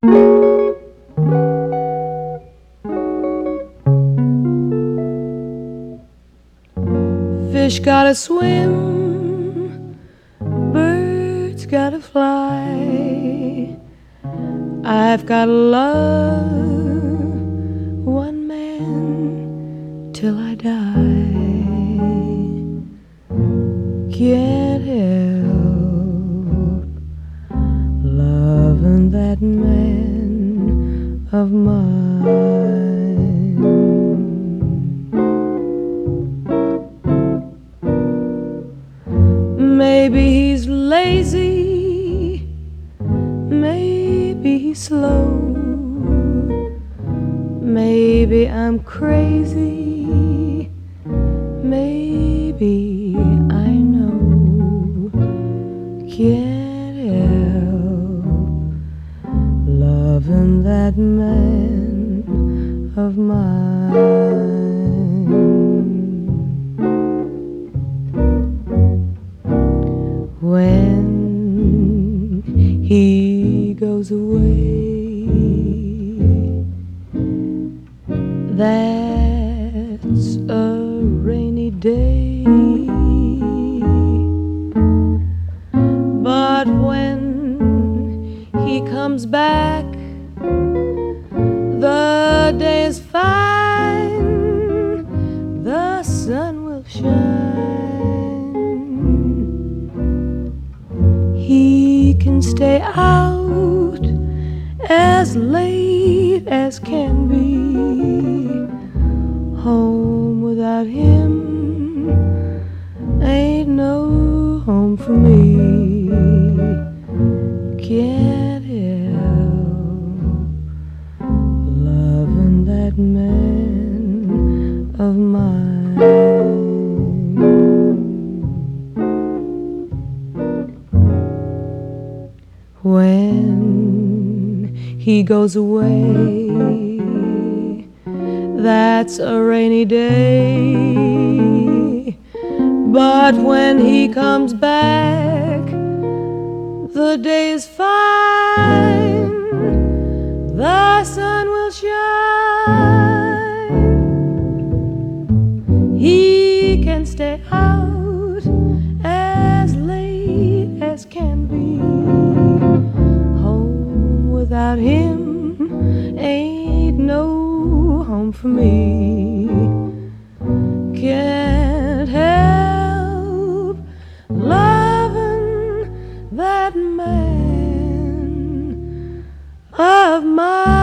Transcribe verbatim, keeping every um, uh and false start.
Fish gotta swim, birds gotta fly. I've gotta love one man till I die. Can't help loving that man of mine. Maybe he's lazy, maybe he's slow, maybe I'm crazy, maybe I know. Can't help loving that man of mine. When he goes away, that's a rainy day. But when he comes back, the day is fine, the sun will shine. He can stay out as late as can be. Home without him ain't no home for me. Can't help loving that man of mine. When he goes away, that's a rainy day. But when he comes back, the day is fine, the sun will shine. He can stay out as late as can be. Home without him ain't no home for me. Can't help loving that man of mine.